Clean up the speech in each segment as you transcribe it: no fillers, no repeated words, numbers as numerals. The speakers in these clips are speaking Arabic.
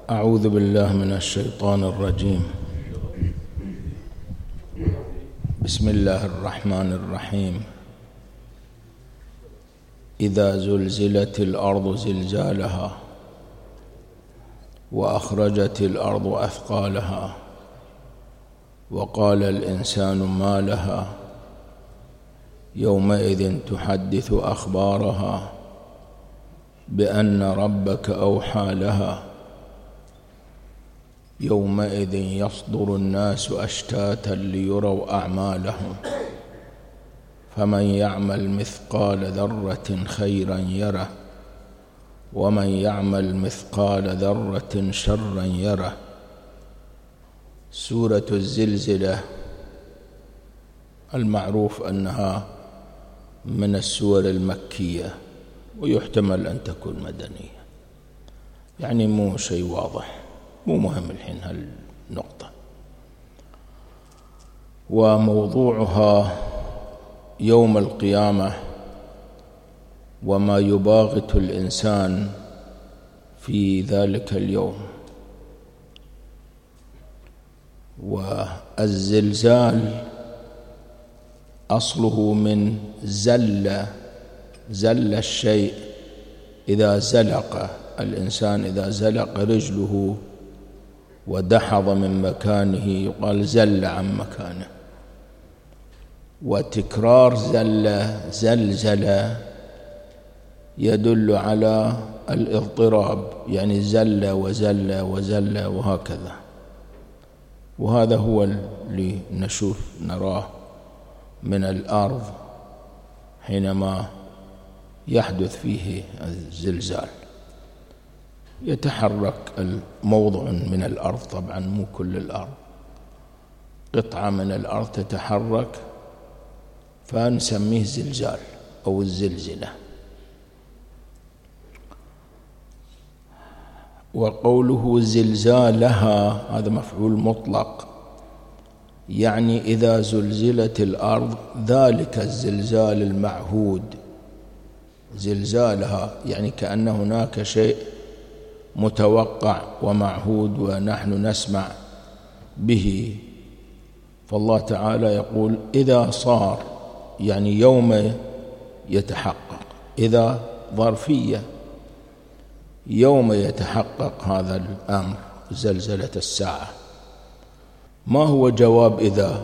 أعوذ بالله من الشيطان الرجيم. بسم الله الرحمن الرحيم. إذا زلزلت الأرض زلزالها وأخرجت الأرض أثقالها وقال الإنسان ما لها يومئذ تحدث أخبارها بأن ربك أوحى لها يومئذ يصدر الناس أشتاتا ليروا أعمالهم فمن يعمل مثقال ذرة خيرا يره ومن يعمل مثقال ذرة شرا يره. سورة الزلزلة المعروف أنها من السور المكية ويحتمل أن تكون مدنية، يعني مو شيء واضح، مو مهم الحين هالنقطة. وموضوعها يوم القيامة وما يباغت الإنسان في ذلك اليوم. والزلزال أصله من زل الشيء إذا زلق الإنسان، إذا زلق رجله ودحض من مكانه يقال زل عن مكانه. وتكرار زلزل يدل على الاضطراب، يعني زل وزل وزل وهكذا. وهذا هو اللي نراه من الأرض حينما يحدث فيه الزلزال. يتحرك الموضع من الأرض، طبعا مو كل الأرض، قطعة من الأرض تتحرك فنسميه زلزال أو الزلزلة. وقوله زلزالها هذا مفعول مطلق، يعني إذا زلزلت الأرض ذلك الزلزال المعهود. زلزالها يعني كأن هناك شيء متوقع ومعهود ونحن نسمع به. فالله تعالى يقول إذا صار، يعني يوم يتحقق، إذا ظرفية، يوم يتحقق هذا الأمر، زلزلة الساعة. ما هو جواب إذا؟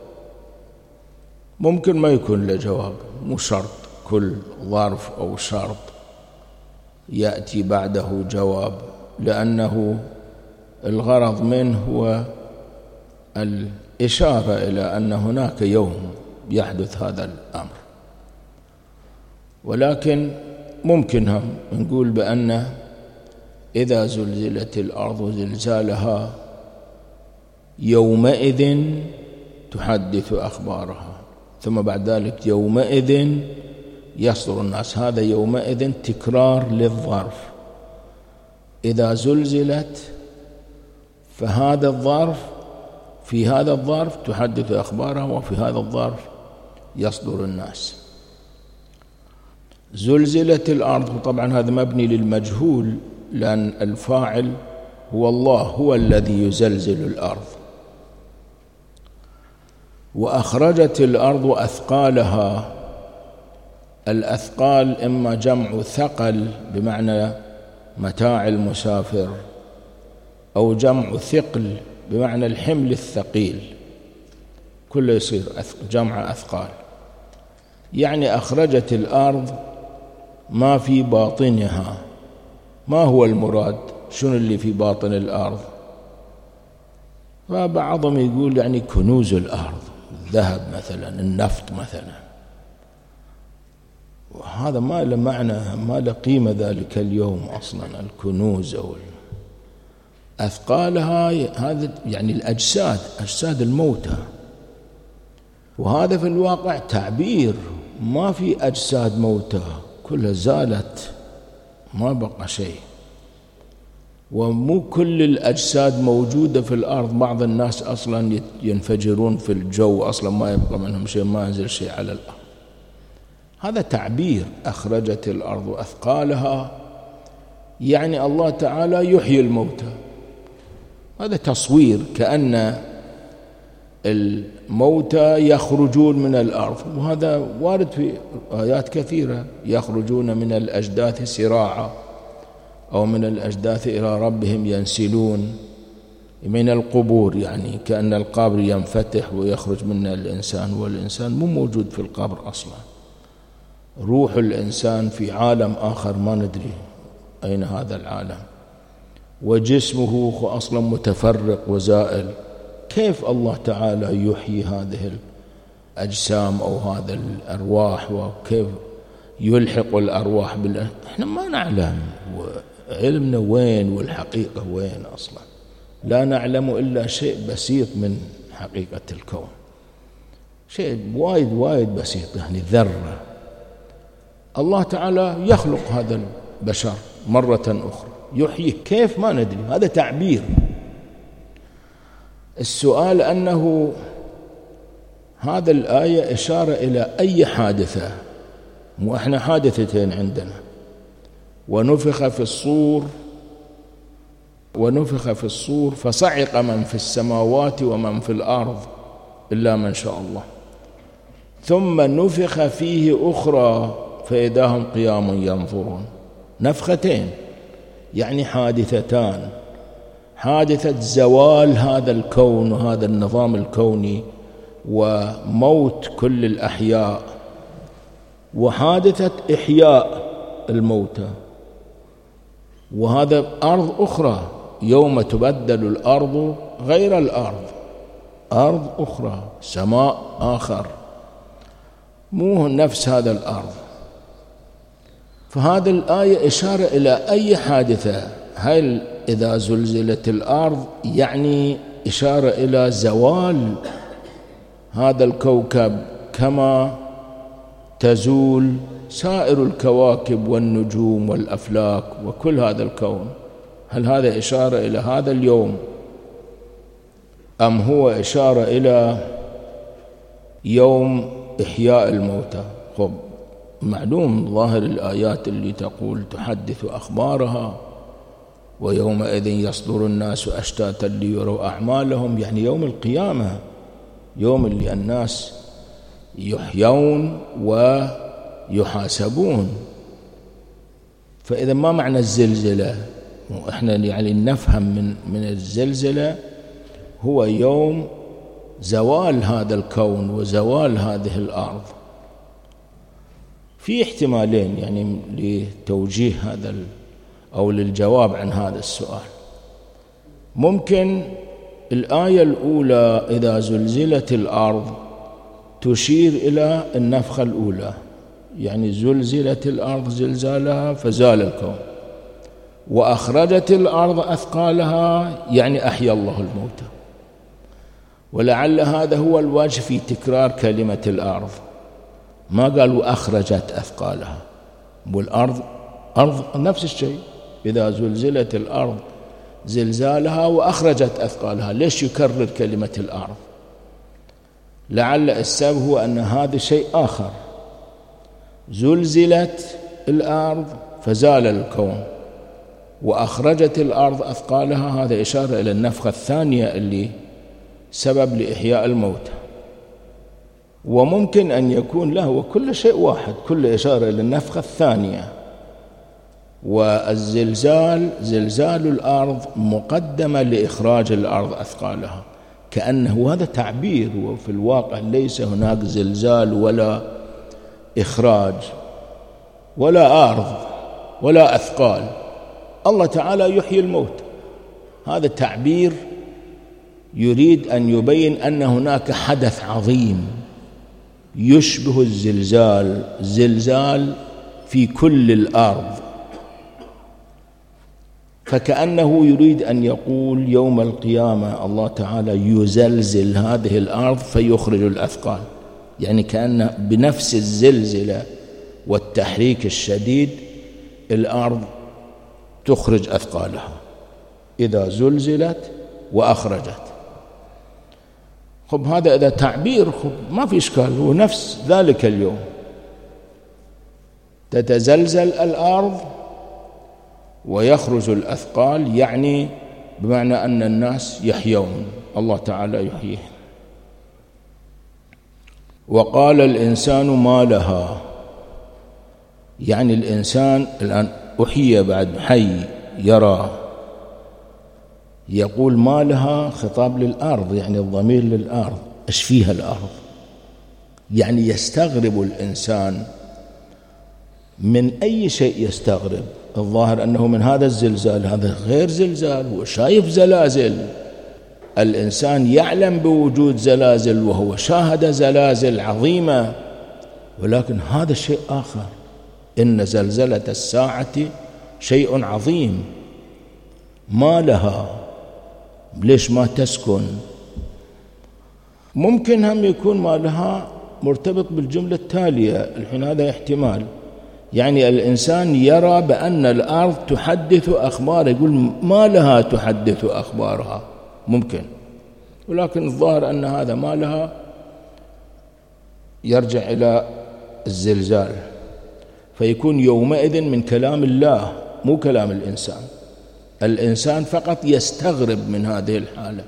ممكن ما يكون له جواب، مو شرط كل ظرف أو شرط يأتي بعده جواب، لأنه الغرض منه هو الإشارة إلى أن هناك يوم يحدث هذا الأمر. ولكن ممكن هم نقول بأن إذا زلزلت الأرض زلزالها يومئذ تحدث أخبارها، ثم بعد ذلك يومئذ يصدر الناس. هذا يومئذ تكرار للظرف، إذا زلزلت فهذا الظرف، في هذا الظرف تحدث أخبارها، وفي هذا الظرف يصدر الناس. زلزلت الأرض، طبعا هذا مبني للمجهول لأن الفاعل هو الله، هو الذي يزلزل الأرض. وأخرجت الأرض أثقالها. الأثقال إما جمع ثقل بمعنى متاع المسافر، أو جمع ثقل بمعنى الحمل الثقيل، كله يصير جمع أثقال. يعني أخرجت الأرض ما في باطنها. ما هو المراد؟ شنو اللي في باطن الأرض؟ فبعضهم يقول يعني كنوز الأرض، الذهب مثلا، النفط مثلا. وهذا ما له معنى، ما له قيمة ذلك اليوم أصلا الكنوز أو أثقالها. هذا يعني الأجساد، أجساد الموتى. وهذا في الواقع تعبير، ما في أجساد موتى، كلها زالت، ما بقى شيء. ومو كل الأجساد موجودة في الأرض، بعض الناس أصلا ينفجرون في الجو، أصلا ما يبقى منهم شيء، ما ينزل شيء على الأرض. هذا تعبير. أخرجت الأرض أثقالها يعني الله تعالى يحيي الموتى، هذا تصوير كأن الموتى يخرجون من الأرض، وهذا وارد في آيات كثيرة، يخرجون من الأجداث سراعا أو من الأجداث إلى ربهم ينسلون من القبور، يعني كأن القبر ينفتح ويخرج منه الإنسان، والإنسان مو موجود في القبر أصلا، روح الإنسان في عالم آخر ما ندري أين هذا العالم، وجسمه أصلا متفرق وزائل. كيف الله تعالى يحيي هذه الأجسام أو هذا الأرواح، وكيف يلحق الأرواح احنا ما نعلم، وعلمنا وين والحقيقة وين أصلا، لا نعلم إلا شيء بسيط من حقيقة الكون، شيء وايد وايد بسيط، يعني ذرة. الله تعالى يخلق هذا البشر مرة أخرى، يحييه كيف ما ندري، هذا تعبير. السؤال أنه هذا الآية إشارة إلى أي حادثة، وإحنا حادثتين عندنا، ونفخ في الصور فصعق من في السماوات ومن في الأرض إلا من شاء الله، ثم نفخ فيه أخرى فإذا هم قيام ينظرون. نفختين يعني حادثتان، حادثة زوال هذا الكون وهذا النظام الكوني وموت كل الأحياء، وحادثة إحياء الموتى، وهذا أرض أخرى يوم تبدل الأرض غير الأرض، أرض أخرى، سماء آخر، مو نفس هذا الأرض. فهذه الآية إشارة إلى أي حادثة. هل إذا زلزلت الأرض يعني إشارة إلى زوال هذا الكوكب كما تزول سائر الكواكب والنجوم والأفلاك وكل هذا الكون؟ هل هذا إشارة إلى هذا اليوم، أم هو إشارة إلى يوم إحياء الموتى؟ خب معلوم ظاهر الآيات اللي تقول تحدث أخبارها ويومئذ يصدر الناس أشتاتا ليروا أعمالهم، يعني يوم القيامة، يوم اللي الناس يحيون ويحاسبون. فإذا ما معنى الزلزلة؟ وإحنا يعني نفهم من الزلزلة هو يوم زوال هذا الكون وزوال هذه الأرض. في احتمالين يعني لتوجيه هذا أو للجواب عن هذا السؤال. ممكن الآية الأولى إذا زلزلت الأرض تشير إلى النفخة الأولى، يعني زلزلت الأرض زلزالها فزال الكون، وأخرجت الأرض أثقالها يعني أحيا الله الموتى. ولعل هذا هو الوجه في تكرار كلمة الأرض، ما قالوا أخرجت أثقالها، والأرض أرض نفس الشيء، إذا زلزلت الأرض زلزالها وأخرجت أثقالها، ليش يكرر كلمة الأرض؟ لعل السبب هو أن هذا شيء آخر، زلزلت الأرض فزال الكون، وأخرجت الأرض أثقالها، هذا إشارة إلى النفخة الثانية اللي سبب لإحياء الموتى. وممكن أن يكون له وكل شيء واحد، كل إشارة إلى النفخة الثانية. والزلزال زلزال الأرض مقدمة لإخراج الأرض أثقالها، كأنه هذا تعبير، وفي الواقع ليس هناك زلزال ولا إخراج ولا أرض ولا أثقال، الله تعالى يحيي الموت. هذا تعبير يريد أن يبين أن هناك حدث عظيم يشبه الزلزال، زلزال في كل الأرض، فكأنه يريد أن يقول يوم القيامة الله تعالى يزلزل هذه الأرض فيخرج الأثقال، يعني كأن بنفس الزلزلة والتحريك الشديد الأرض تخرج أثقالها إذا زلزلت وأخرجت. خب هذا إذا تعبير خب ما في إشكال، هو نفس ذلك اليوم تتزلزل الأرض ويخرج الأثقال، يعني بمعنى أن الناس يحيون، الله تعالى يحييهم. وقال الإنسان ما لها، يعني الإنسان الآن أحيي بعد حي يرى، يقول ما لها خطاب للأرض، يعني الضمير للأرض، إيش فيها الأرض؟ يعني يستغرب الإنسان من أي شيء يستغرب. الظاهر أنه من هذا الزلزال، هذا غير زلزال، هو شايف زلازل. الإنسان يعلم بوجود زلازل وهو شاهد زلازل عظيمة، ولكن هذا شيء آخر. إن زلزلة الساعة شيء عظيم. ما لها، ليش ما تسكن؟ ممكن هم يكون ما لها مرتبط بالجملة التالية الحين، هذا احتمال. يعني الإنسان يرى بأن الأرض تحدث أخبار، يقول ما لها تحدث أخبارها، ممكن. ولكن الظاهر أن هذا ما لها يرجع إلى الزلزال، فيكون يومئذ من كلام الله مو كلام الإنسان. الإنسان فقط يستغرب من هذه الحالة.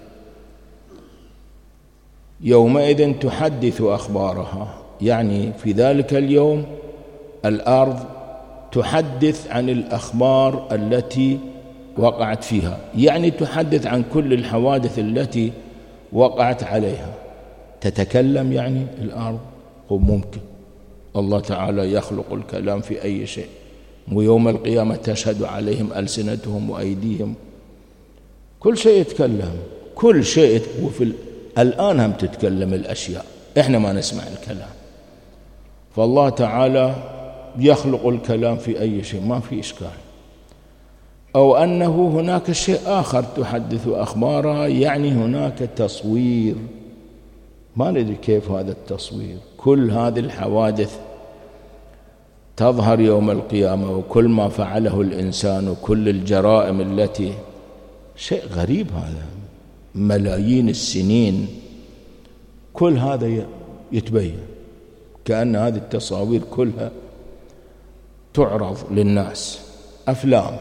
يومئذ تحدث أخبارها، يعني في ذلك اليوم الأرض تحدث عن الأخبار التي وقعت فيها، يعني تحدث عن كل الحوادث التي وقعت عليها. تتكلم يعني الأرض، ممكن. الله تعالى يخلق الكلام في أي شيء، ويوم القيامة تشهد عليهم ألسنتهم وأيديهم، كل شيء يتكلم، كل شيء. الآن هم تتكلم الأشياء، إحنا ما نسمع الكلام. فالله تعالى يخلق الكلام في أي شيء، ما في إشكال. أو أنه هناك شيء آخر تحدث أخبارها، يعني هناك تصوير، ما ندري كيف هذا التصوير. كل هذه الحوادث تظهر يوم القيامة، وكل ما فعله الإنسان وكل الجرائم التي، شيء غريب هذا، ملايين السنين كل هذا يتبين، كأن هذه التصاوير كلها تعرض للناس، أفلام.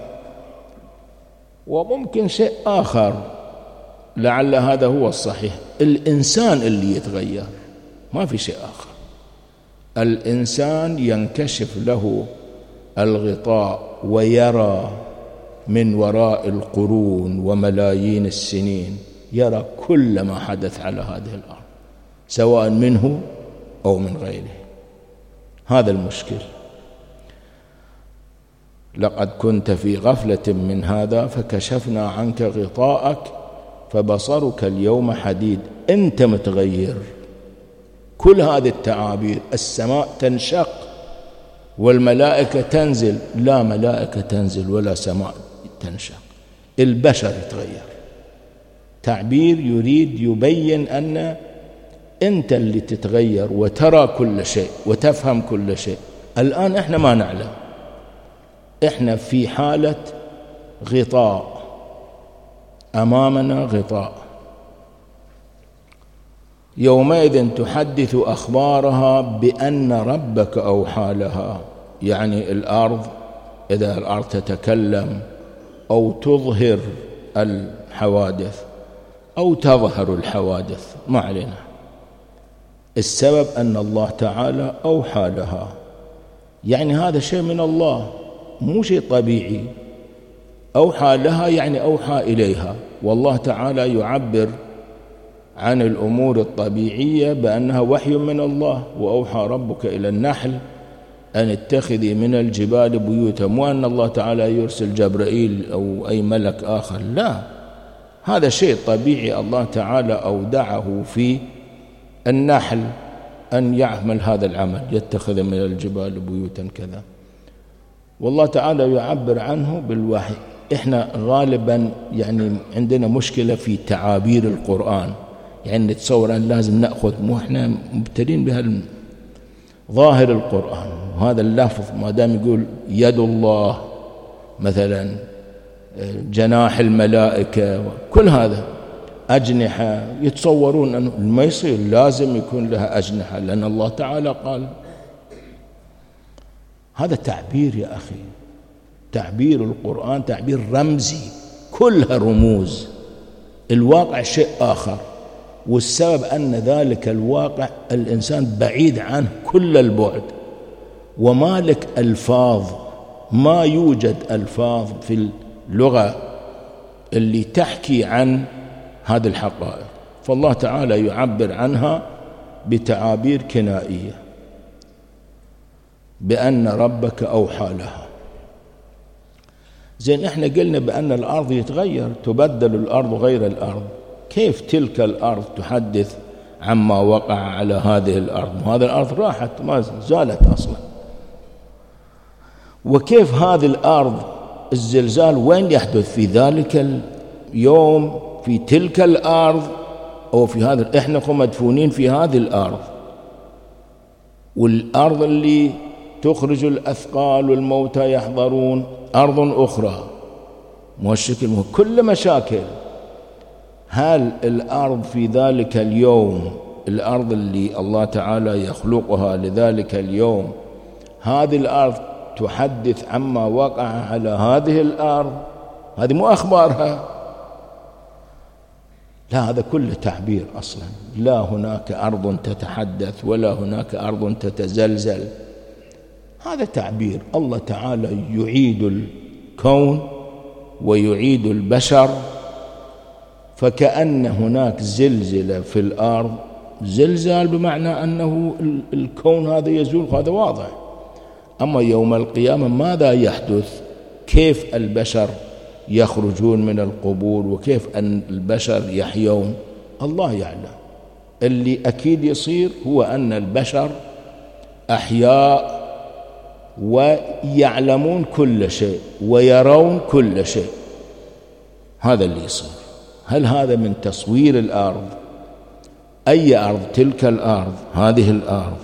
وممكن شيء آخر، لعل هذا هو الصحيح، الإنسان اللي يتغير، ما في شيء آخر. الإنسان ينكشف له الغطاء ويرى من وراء القرون وملايين السنين، يرى كل ما حدث على هذه الأرض، سواء منه أو من غيره. هذا المشكل. لقد كنت في غفلة من هذا فكشفنا عنك غطاءك فبصرك اليوم حديد. أنت متغير. كل هذه التعابير، السماء تنشق والملائكة تنزل، لا ملائكة تنزل ولا سماء تنشق، البشر يتغير. تعبير يريد يبين أن أنت اللي تتغير وترى كل شيء وتفهم كل شيء. الآن إحنا ما نعلم، إحنا في حالة غطاء، أمامنا غطاء. يومئذ تحدث أخبارها بأن ربك أوحى لها، يعني الأرض، إذا الأرض تتكلم أو تظهر الحوادث أو تظهر الحوادث، ما علينا. السبب أن الله تعالى أوحى لها، يعني هذا شيء من الله، مو شيء طبيعي. أوحى لها يعني أوحى إليها. والله تعالى يعبر عن الأمور الطبيعية بأنها وحي من الله. وأوحى ربك إلى النحل أن اتخذي من الجبال بيوتا، مو أن الله تعالى يرسل جبرائيل أو أي ملك آخر، لا، هذا شيء طبيعي الله تعالى أودعه في النحل أن يعمل هذا العمل، يتخذ من الجبال بيوتا كذا. والله تعالى يعبر عنه بالوحي. إحنا غالبا يعني عندنا مشكلة في تعابير القرآن، يعني نتصور أن لازم نأخذ، مو إحنا مبتلين بها ظاهر القرآن، وهذا اللفظ ما دام يقول يد الله مثلا، جناح الملائكة، كل هذا أجنحة، يتصورون أنه ما يصير، لازم يكون لها أجنحة لأن الله تعالى قال. هذا تعبير يا أخي، تعبير القرآن تعبير رمزي، كلها رموز، الواقع شيء آخر. والسبب أن ذلك الواقع الإنسان بعيد عنه كل البعد، وما لك ألفاظ، ما يوجد ألفاظ في اللغة اللي تحكي عن هذه الحقائق، فالله تعالى يعبر عنها بتعابير كنائية، بأن ربك أوحى لها. زين احنا قلنا بأن الأرض يتغير، تبدل الأرض غير الأرض، كيف تلك الأرض تحدث عما وقع على هذه الأرض؟ وهذه الأرض راحت ما زالت أصلا. وكيف هذه الأرض الزلزال وين يحدث؟ في ذلك اليوم في تلك الأرض، أو في هذا إحنا مدفونين في هذه الأرض، والأرض اللي تخرج الأثقال والموتى يحضرون أرض أخرى. مشكل كل مشاكل. هل الأرض في ذلك اليوم، الأرض اللي الله تعالى يخلقها لذلك اليوم، هذه الأرض تحدث عما وقع على هذه الأرض؟ هذه مو أخبارها، لا، هذا كله تعبير أصلا. لا هناك أرض تتحدث ولا هناك أرض تتزلزل، هذا تعبير. الله تعالى يعيد الكون ويعيد البشر، فكأن هناك زلزلة في الأرض، زلزال بمعنى أنه الكون هذا يزول، هذا واضح. أما يوم القيامة ماذا يحدث؟ كيف البشر يخرجون من القبور، وكيف أن البشر يحيون؟ الله يعلم. اللي أكيد يصير هو أن البشر أحياء ويعلمون كل شيء ويرون كل شيء، هذا اللي يصير. هل هذا من تصوير الأرض؟ أي أرض؟ تلك الأرض، هذه الأرض،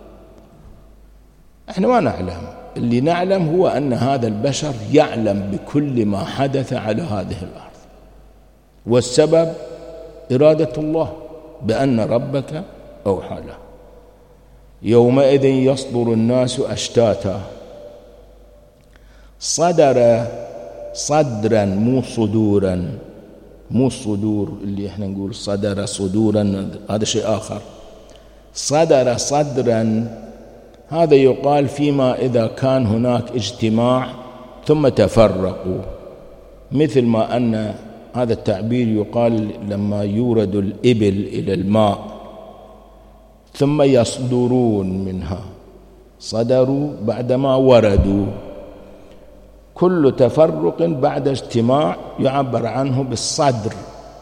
احنا ما نعلم. اللي نعلم هو أن هذا البشر يعلم بكل ما حدث على هذه الأرض، والسبب إرادة الله، بأن ربك أوحى له. يومئذ يصدر الناس أشتاتا، صدر صدرا مو صدورا، مو الصدور اللي احنا نقول صدر صدورا، هذا شيء آخر. صدر صدرا هذا يقال فيما إذا كان هناك اجتماع ثم تفرقوا، مثل ما أن هذا التعبير يقال لما يورد الإبل إلى الماء ثم يصدرون منها، صدروا بعدما وردوا. كل تفرق بعد اجتماع يعبر عنه بالصدر.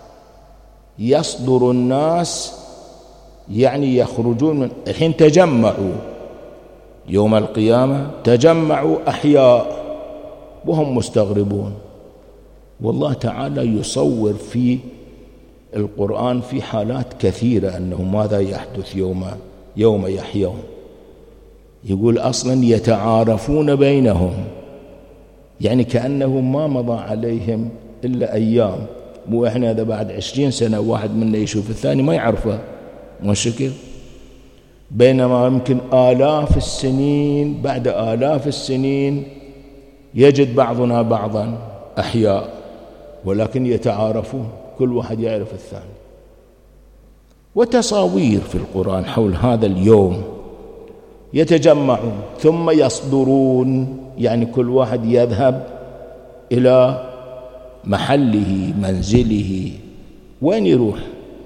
يصدر الناس يعني يخرجون من الحين، تجمعوا يوم القيامة، تجمعوا أحياء وهم مستغربون. والله تعالى يصور في القرآن في حالات كثيرة أنه ماذا يحدث يوم يحيون. يقول أصلا يتعارفون بينهم، يعني كأنه ما مضى عليهم إلا أيام. مو إحنا إذا بعد 20 سنة واحد منا يشوف الثاني ما يعرفه، مشكل. بينما يمكن آلاف السنين، بعد آلاف السنين يجد بعضنا بعضا أحياء، ولكن يتعارفون، كل واحد يعرف الثاني. وتصاوير في القرآن حول هذا اليوم. يتجمعون ثم يصدرون، يعني كل واحد يذهب إلى محله منزله، وين يروح؟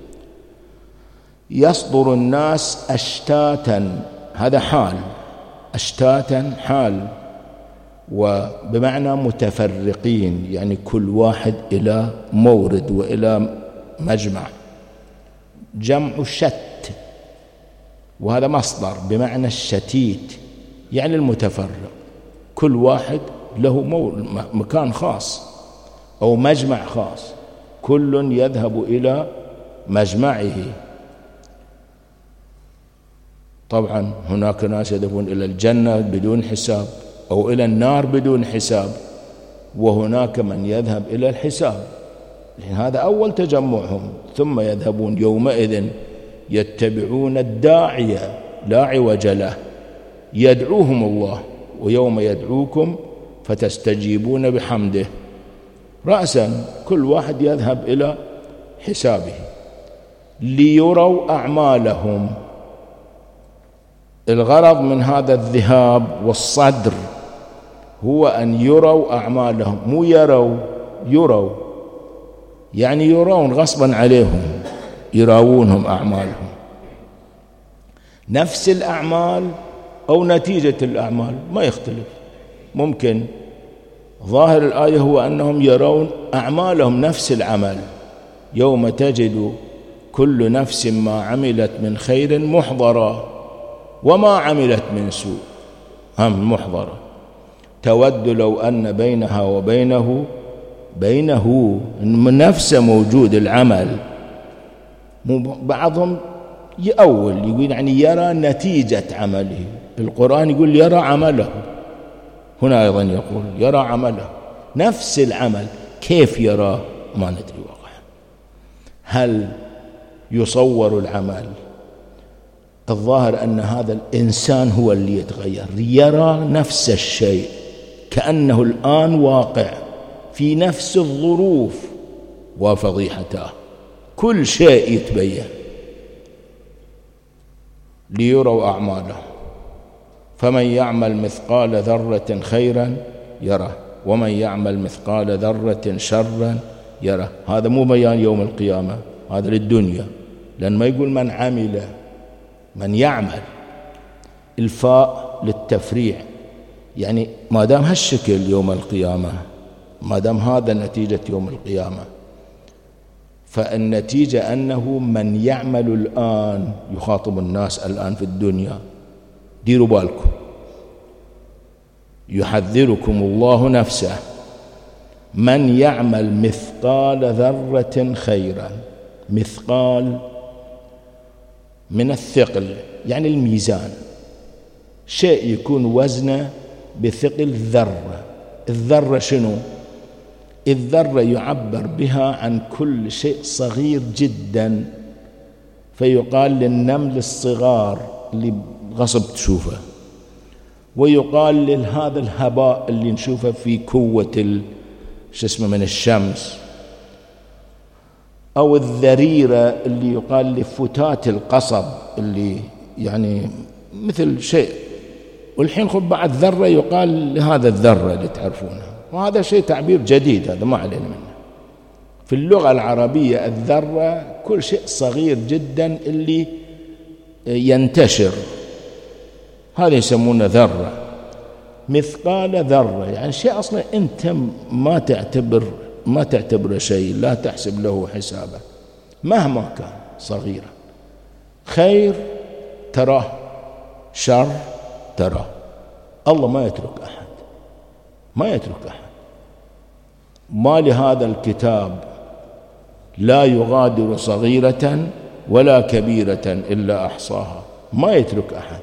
يصدر الناس أشتاتا، هذا حال، أشتاتا حال، وبمعنى متفرقين، يعني كل واحد إلى مورد وإلى مجمع. جمع شت، وهذا مصدر بمعنى الشتيت، يعني المتفرق، كل واحد له مكان خاص أو مجمع خاص، كل يذهب إلى مجمعه. طبعا هناك ناس يذهبون إلى الجنة بدون حساب، أو إلى النار بدون حساب، وهناك من يذهب إلى الحساب. هذا أول تجمعهم. ثم يذهبون يومئذ يتبعون الداعية لا عوج له، يدعوهم الله، ويوم يدعوكم فتستجيبون بحمده. رأسا كل واحد يذهب إلى حسابه ليروا أعمالهم. الغرض من هذا الذهاب والصدر هو أن يروا أعمالهم، مو يروا يعني يرون غصبا عليهم، يراونهم أعمالهم، نفس الأعمال أو نتيجة الأعمال ما يختلف. ممكن ظاهر الآية هو أنهم يرون أعمالهم نفس العمل، يوم تجد كل نفس ما عملت من خير محضرا وما عملت من سوء محضرة، تود لو أن بينها وبينه من نفسه موجود العمل. بعضهم يقول يعني يرى نتيجة عمله، القرآن يقول يرى عمله، هنا أيضا يقول يرى عمله نفس العمل. كيف يرى ما ندري واقعا. هل يصور العمل؟ الظاهر أن هذا الإنسان هو اللي يتغير، يرى نفس الشيء كأنه الآن واقع في نفس الظروف وفضيحته، كل شيء يتبين. ليروا أعماله فمن يعمل مثقال ذرة خيرا يره ومن يعمل مثقال ذرة شرا يره. هذا مو بيان يوم القيامة، هذا للدنيا، لأن ما يقول من عمل، من يعمل. الفاء للتفريع، يعني ما دام هالشكل يوم القيامة، ما دام هذا نتيجة يوم القيامة، فالنتيجة أنه من يعمل الآن، يخاطب الناس الآن في الدنيا، ديروا بالكم، يحذركم الله نفسه، من يعمل مثقال ذرة خيرا. مثقال من الثقل، يعني الميزان، شيء يكون وزنه بثقل ذرة. الذرة شنو؟ الذرة يعبر بها عن كل شيء صغير جدا، فيقال للنمل الصغار اللي غصب تشوفه، ويقال لهذا الهباء اللي نشوفه في كوة من الشمس، أو الذريرة اللي يقال لفتات القصب اللي يعني مثل شيء. والحين خذ بعد ذرة يقال لهذا الذرة اللي تعرفونها، وهذا شيء تعبير جديد، هذا ما علينا منه. في اللغة العربية الذرة كل شيء صغير جدا اللي ينتشر، هذا يسمونه ذرة. مثقال ذرة يعني شيء أصلا أنت ما تعتبره شيء، لا تحسب له حسابه مهما كان صغيرا. خير تراه، شر تراه. الله ما يترك أحد، ما يترك أحد. ما لهذا الكتاب لا يغادر صغيرة ولا كبيرة إلا أحصاها، ما يترك أحد.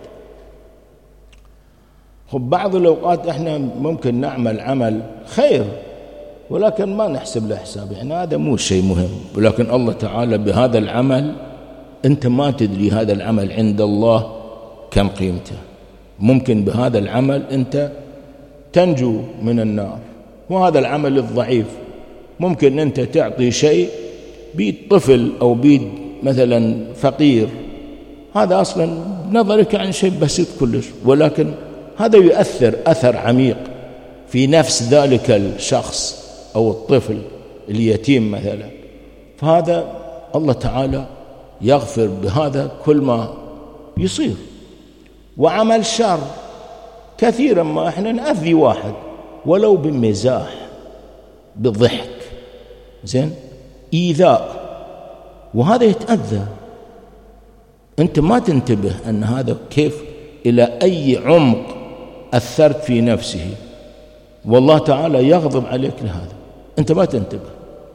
بعض الأوقات إحنا ممكن نعمل عمل خير ولكن ما نحسب له حساب، يعني هذا مو شيء مهم، ولكن الله تعالى بهذا العمل أنت ما تدري هذا العمل عند الله كم قيمته. ممكن بهذا العمل أنت تنجو من النار، وهذا العمل الضعيف ممكن أنت تعطي شيء بيد طفل أو بيد مثلا فقير، هذا أصلا نظرك عن شيء بسيط كلش، ولكن هذا يؤثر أثر عميق في نفس ذلك الشخص أو الطفل اليتيم مثلا. فهذا الله تعالى يغفر بهذا كل ما يصير. وعمل شر كثيرا ما احنا نأذي واحد ولو بمزاح بضحك، زين، إيذاء، وهذا يتأذى، أنت ما تنتبه أن هذا كيف إلى أي عمق أثرت في نفسه، والله تعالى يغضب عليك لهذا، أنت ما تنتبه.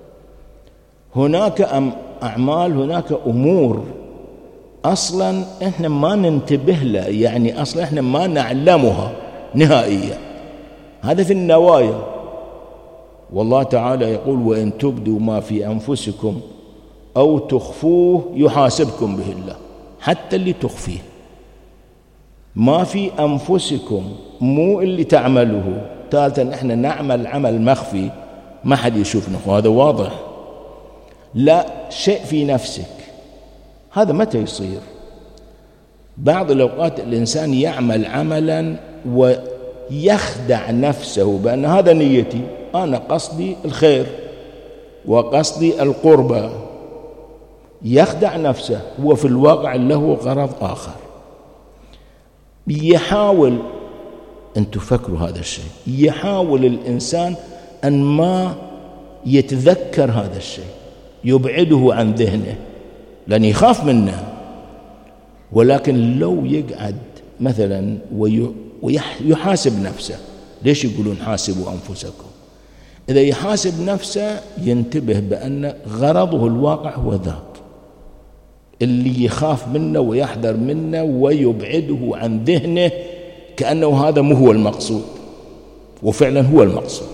هناك أعمال، هناك أمور أصلا إحنا ما ننتبه لها، يعني أصلا إحنا ما نعلمها نهائيا، هذا في النوايا. والله تعالى يقول وإن تبدوا ما في أنفسكم أو تخفوه يحاسبكم به الله. حتى اللي تخفيه ما في أنفسكم، مو اللي تعمله. ثالثا إحنا نعمل عمل مخفي ما حد يشوفنا، وهذا واضح. لا، شيء في نفسك، هذا متى يصير؟ بعض الأوقات الإنسان يعمل عملا ويخدع نفسه بأن هذا نيتي، أنا قصدي الخير وقصدي القربة، يخدع نفسه، هو في الواقع له غرض آخر. يحاول أن تفكروا هذا الشيء، يحاول الإنسان أن ما يتذكر هذا الشيء، يبعده عن ذهنه لأن يخاف منه. ولكن لو يقعد مثلا ويحاسب نفسه، ليش يقولون حاسبوا أنفسكم؟ إذا يحاسب نفسه ينتبه بأن غرضه الواقع هو ذاك اللي يخاف منه ويحذر منه ويبعده عن ذهنه كأنه هذا مو هو المقصود، وفعلا هو المقصود.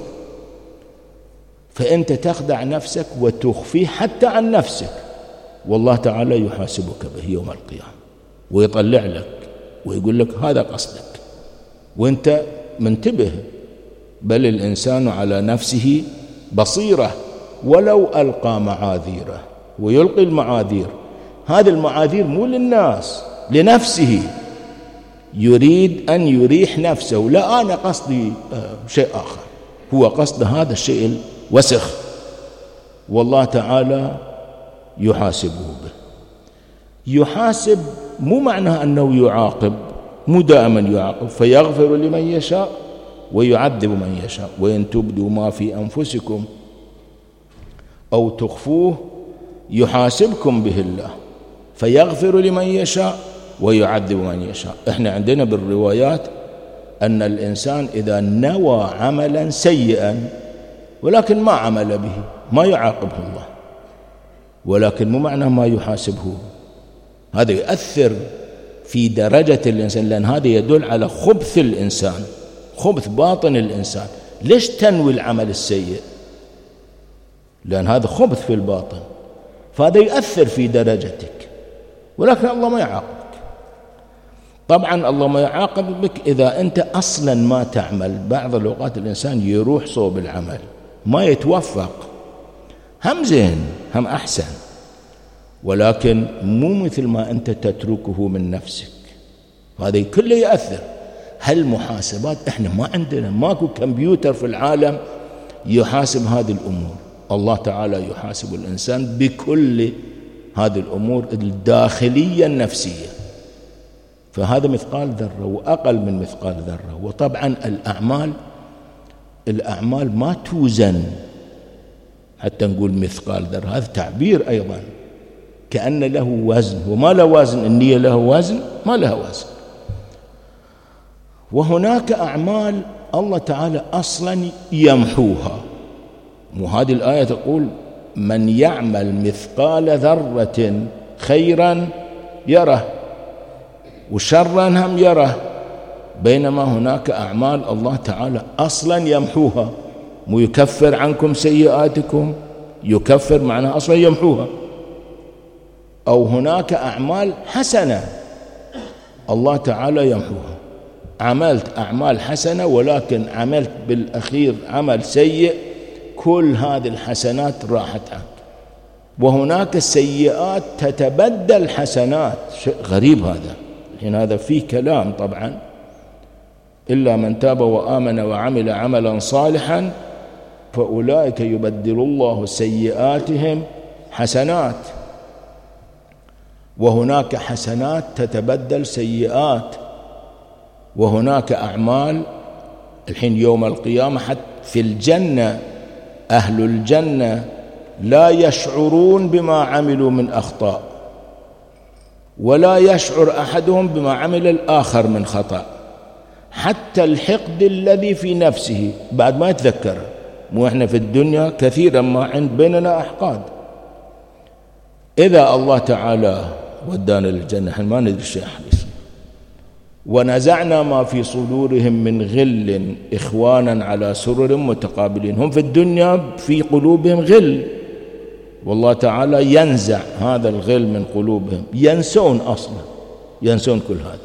فأنت تخدع نفسك وتخفيه حتى عن نفسك، والله تعالى يحاسبك به يوم القيامة ويطلع لك ويقول لك هذا قصدك وانت منتبه. بل الإنسان على نفسه بصيرة ولو ألقى معاذيره، ويلقي المعاذير، هذه المعاذير مو للناس، لنفسه، يريد أن يريح نفسه. لا، أنا قصدي شيء آخر، هو قصد هذا الشيء الوسخ، والله تعالى يحاسبه به. يحاسب مو معناه أنه يعاقب، مو دائما يعاقب، فيغفر لمن يشاء ويعذب من يشاء. وإن تبدوا ما في أنفسكم أو تخفوه يحاسبكم به الله فيغفر لمن يشاء ويعذب من يشاء. احنا عندنا بالروايات أن الإنسان إذا نوى عملا سيئا ولكن ما عمل به ما يعاقبه الله، ولكن مو معناه ما يحاسبه، هذا يؤثر في درجة الإنسان، لأن هذا يدل على خبث الإنسان، خبث باطن الإنسان. ليش تنوي العمل السيء؟ لأن هذا خبث في الباطن، فهذا يؤثر في درجتك، ولكن الله ما يعاقبك. طبعا الله ما يعاقب بك إذا أنت أصلا ما تعمل. بعض الأوقات الإنسان يروح صوب العمل ما يتوفق، هم زين هم أحسن، ولكن مو مثل ما أنت تتركه من نفسك، هذا كله يأثر. هالمحاسبات احنا ما عندنا، ماكو كمبيوتر في العالم يحاسب هذه الأمور. الله تعالى يحاسب الإنسان بكل هذه الأمور الداخلية النفسية، فهذا مثقال ذرة وأقل من مثقال ذرة. وطبعا الأعمال ما توزن حتى نقول مثقال ذرة، هذا تعبير أيضا كأن له وزن، وما له وزن. النية له وزن؟ ما لها وزن. وهناك أعمال الله تعالى أصلا يمحوها، وهذه الآية تقول من يعمل مثقال ذرة خيرا يره وشرا هم يره، بينما هناك أعمال الله تعالى أصلا يمحوها. مو يكفر عنكم سيئاتكم، يكفر معناه أصلا يمحوها. أو هناك أعمال حسنة الله تعالى يمحوها، عملت أعمال حسنة ولكن عملت بالأخير عمل سيء، كل هذه الحسنات راحت عنك. وهناك السيئات تتبدل حسنات، شيء غريب هذا. الحين هذا فيه كلام طبعا، إلا من تاب وآمن وعمل عملا صالحا فأولئك يبدل الله سيئاتهم حسنات. وهناك حسنات تتبدل سيئات. وهناك أعمال الحين يوم القيامة حتى في الجنة أهل الجنة لا يشعرون بما عملوا من أخطاء، ولا يشعر أحدهم بما عمل الآخر من خطأ، حتى الحقد الذي في نفسه بعد ما يتذكر. مو احنا في الدنيا كثيرا ما عند بيننا أحقاد. إذا الله تعالى ودانا للجنة احنا ما ندري شيء حديث. ونزعنا ما في صدورهم من غل إخوانا على سرر متقابلين. هم في الدنيا في قلوبهم غل، والله تعالى ينزع هذا الغل من قلوبهم، ينسون أصلا، ينسون كل هذا.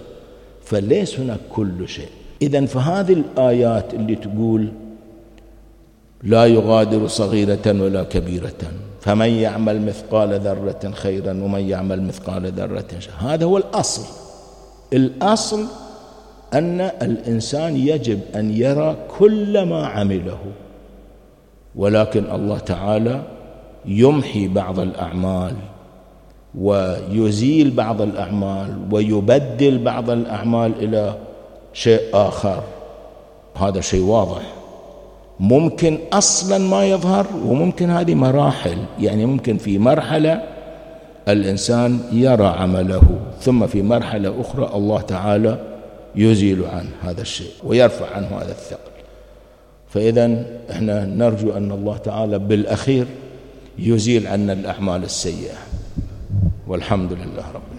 فليس هناك كل شيء. إذن فهذه الآيات اللي تقول لا يغادر صغيرة ولا كبيرة، فمن يعمل مثقال ذرة خيرا ومن يعمل مثقال ذرة شرا. هذا هو الأصل. الأصل أن الإنسان يجب أن يرى كل ما عمله، ولكن الله تعالى يمحي بعض الأعمال ويزيل بعض الأعمال ويبدل بعض الأعمال إلى شيء آخر. هذا شيء واضح، ممكن أصلا ما يظهر، وممكن هذه مراحل، يعني ممكن في مرحلة الإنسان يرى عمله، ثم في مرحلة أخرى الله تعالى يزيل عنه هذا الشيء ويرفع عنه هذا الثقل. فإذا احنا نرجو أن الله تعالى بالأخير يزيل عنا الأعمال السيئة، والحمد لله رب العالمين.